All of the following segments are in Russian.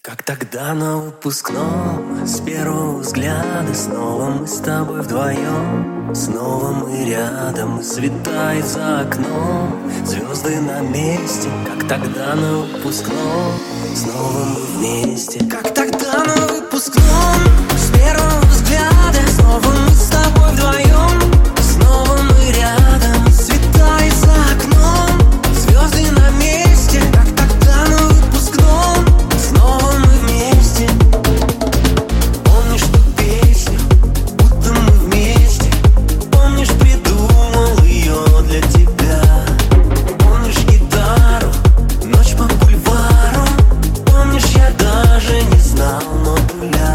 Как тогда на выпускном, с первого взгляда, снова мы с тобой вдвоем, снова мы рядом, и светает за окном звезды на месте. Как тогда на выпускном, снова мы вместе. Как тогда на выпускном, с первого взгляда, снова мы с тобой вдвоем, снова мы рядом, и светает за окном звезды на месте. Как тогда на выпускном, снова мы вместе. Помнишь ту песню, будто мы вместе? Помнишь, придумал ее для тебя? Помнишь гитару, ночь по бульвару? Помнишь, я даже не знал модуля?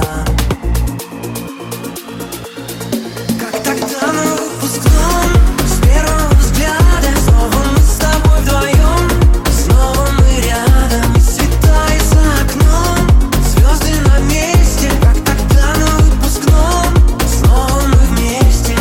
Как тогда на выпускном, с первого взгляда, снова мы с тобой вдвоем, снова мы рядом, и светает за окном звезды на месте. Как тогда на выпускном, снова мы вместе.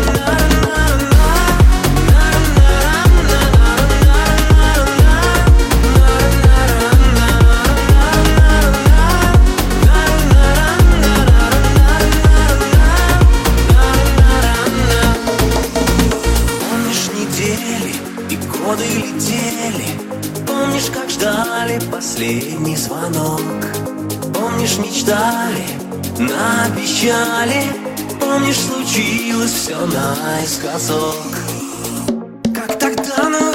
Помнишь недели и годы летели? Помнишь, как ждали последний звонок? Помнишь, мечтали, наобещали? Помнишь, случилось все наискосок? Как тогда на